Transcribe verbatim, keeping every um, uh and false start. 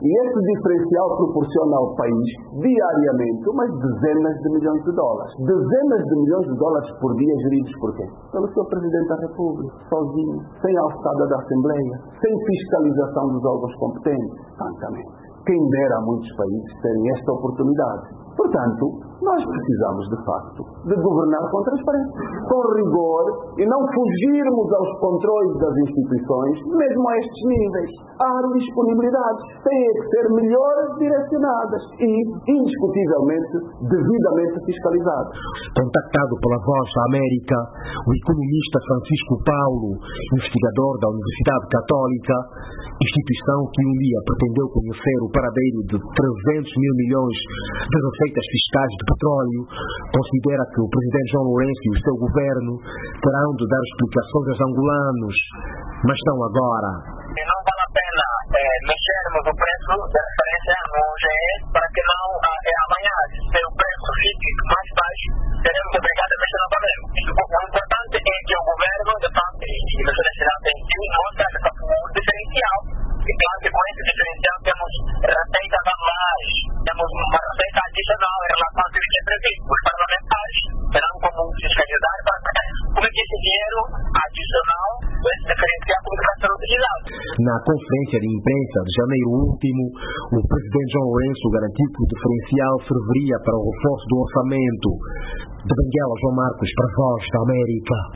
E esse diferencial proporciona ao país, diariamente, umas dezenas de milhões de dólares. Dezenas de milhões de dólares por dia geridos por quê? Pelo seu Presidente da República, sozinho, sem a alçada da Assembleia, sem fiscalização dos órgãos competentes. Francamente, quem dera a muitos países terem esta oportunidade. Portanto, nós precisamos, de facto, de governar com transparência, com rigor e não fugirmos aos controles das instituições, mesmo a estes níveis. Há disponibilidades, têm que ser melhor direcionadas e, indiscutivelmente, devidamente fiscalizadas. Contactado pela Voz da América, o economista Francisco Paulo, investigador da Universidade Católica, instituição que um dia pretendeu conhecer o paradeiro de trezentos mil milhões de receitas fiscais de petróleo, considera que o presidente João Lourenço e o seu governo terão de dar explicações aos angolanos, mas não agora. Não vale a pena é, mexermos o preço de referência no G E para que não é, amanhã, se o preço fique mais baixo, seremos obrigados a mexer novamente. O importante é que o governo, de fato, e a Universidade tem que mostrar o diferencial. E claro que com esse diferencial temos receitas anuais, temos uma receita adicional em relação ao que é previsto. Os parlamentares terão como fiscalizar para saber como é que esse dinheiro adicional, esse diferencial, como vai ser utilizado. Na conferência de imprensa de janeiro último, o presidente João Lourenço garantiu que o diferencial serviria para o reforço do orçamento. De Benguela, João Marcos, para a Voz da América.